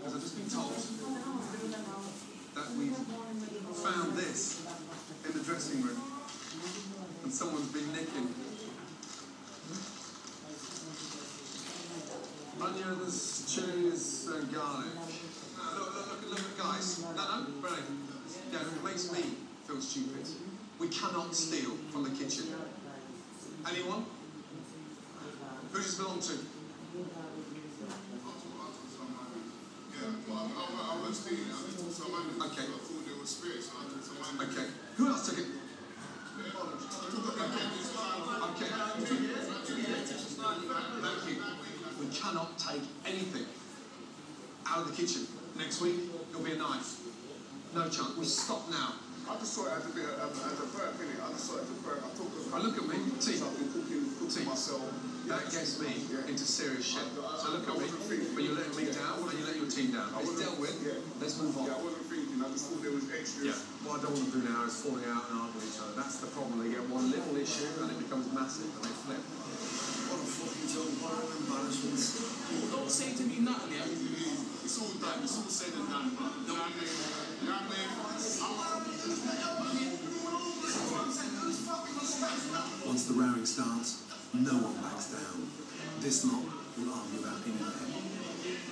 because I've just been told that we found this in the dressing room and someone's been nicking onions, chilies and garlic. Look, guys. No, right. Yeah, it makes me feel stupid. We cannot steal from the kitchen. Anyone? Who does this belong to? Okay. Okay. Who else took it? Okay. Thank you. We cannot take anything out of the kitchen. Next week, it'll be a knife. No chance. We stop now. I just saw it as a bit as a burp, innit? I just saw it as a burp. I thought look at me. T. I've been cooking myself. That gets me into serious shit. So look at me. But you're letting me down and you let your team down. It's dealt with. Let's move on. Yeah, I wasn't thinking. I just thought there was extras. Yeah. What I don't want to do now is falling out and arguing with each other. That's the problem. They get one little issue and it becomes massive and they flip. What a fucking job. What an embarrassment. Don't say to me nothing, yeah? It's all done. It's all said and done, bro. You know what I mean? You know what I mean? Once the rowing starts, no one backs down. This lot will argue about anything.